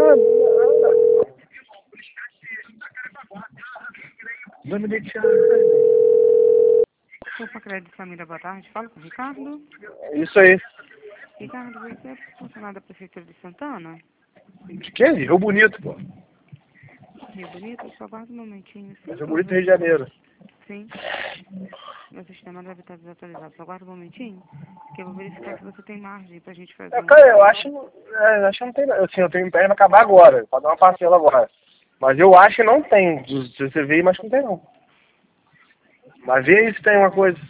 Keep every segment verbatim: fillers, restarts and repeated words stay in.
Vai me deixar. Desculpa, Crédito Família, boa tarde. Fala com o Ricardo. Isso aí. Ricardo, você é funcionário da Prefeitura de Santana? De quê? Rio Bonito, pô. Rio Bonito? Só aguarda um momentinho. Sim, Rio Bonito, Rio de Janeiro. Sim. Meu sistema deve estar desatualizado. Só aguarda um momentinho, que eu vou verificar se você tem margem pra gente fazer É, um... cara, eu acho, é, acho que não tem. Assim, eu tenho empréstimo pra acabar agora, pra dar uma parcela agora. Mas eu acho que não tem. Se você veio, mas não tem não. Mas vê aí se tem uma coisa.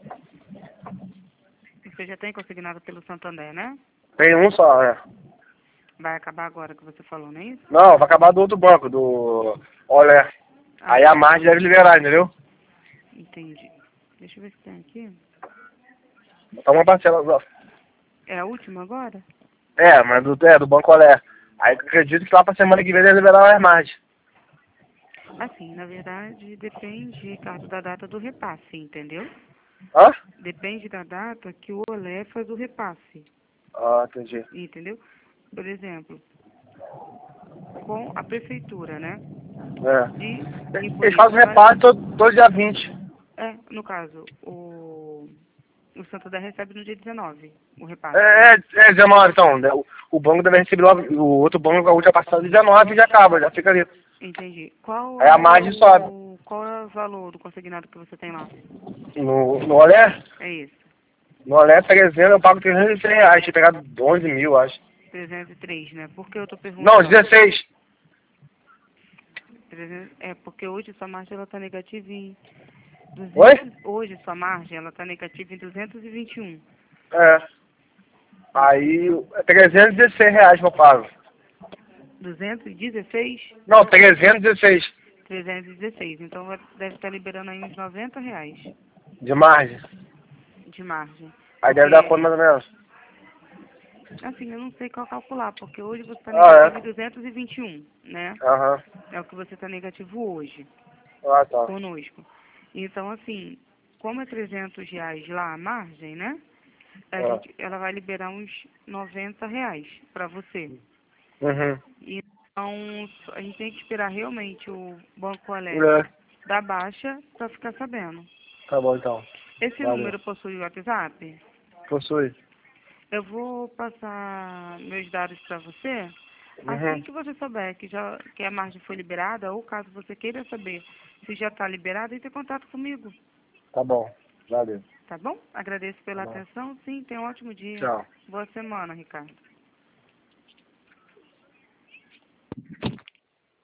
Você já tem consignado pelo Santander, né? Tem um só, é. Vai acabar agora que você falou, não é isso? Não, vai acabar do outro banco, do Olé. Ah, Aí a margem deve liberar, entendeu? entendi. Deixa eu ver se tem aqui. Botar uma parcela só. É a última agora? É, mas do, é, do banco Olé. Aí eu acredito que lá pra semana que vem deve liberar mais margem. Assim, na verdade, depende, Ricardo, da data do repasse, entendeu? Hã? Depende da data que o Olé faz o repasse, Ah, entendi. entendeu? Por exemplo, com a prefeitura, né? É. De Rio Eles Bonito fazem vai... repasse todo, todo dia vinte. É, no caso, o, o Santander recebe no dia dezenove, o repasse, É, né? é, é dezenove, então. né, O, o banco deve receber logo, o outro banco, a última passada dezenove e já acaba, já fica ali. Entendi. Qual Aí a é margem sobe. o, qual é o valor do consignado que você tem lá? No, no Olé, É isso, no Olé trezentos, eu pago trezentos e três reais, tinha pegado onze mil, acho. trezentos e três, né? Por que eu tô Não, perguntando? dezesseis. trezentos, é, porque hoje sua margem ela tá negativa em Oi? duzentos, hoje sua margem ela tá negativa em duzentos e vinte e um. É. Aí, Entendeu? é trezentos e dezesseis reais que eu pago. duzentos e dezesseis? Não, trezentos e dezesseis trezentos e dezesseis. Então vai- deve estar liberando aí uns noventa reais de margem. de margem. Aí deve dar quanto Porque, mais ou menos? assim, eu não sei qual calcular, porque hoje você está Ah, negativo em duzentos e vinte e um, né? é? Aham. É o que você está negativo hoje, Ah, tá. conosco. Então, assim, como é trezentos reais lá a margem, né? A Ah. gente, ela vai liberar uns noventa reais para você. Uhum. Então, a gente tem que esperar realmente o Banco Olé É. da baixa para ficar sabendo. Tá bom, então. Esse Valeu. número possui o WhatsApp? Possui. Eu vou passar meus dados para você. Assim Uhum. que você souber que, já, que a margem foi liberada, ou caso você queira saber se já está liberada, entre em contato comigo. Tá bom. Valeu. Tá bom? Agradeço Tá pela bom. atenção. Sim, tenha um ótimo dia. Tchau. Boa semana, Ricardo.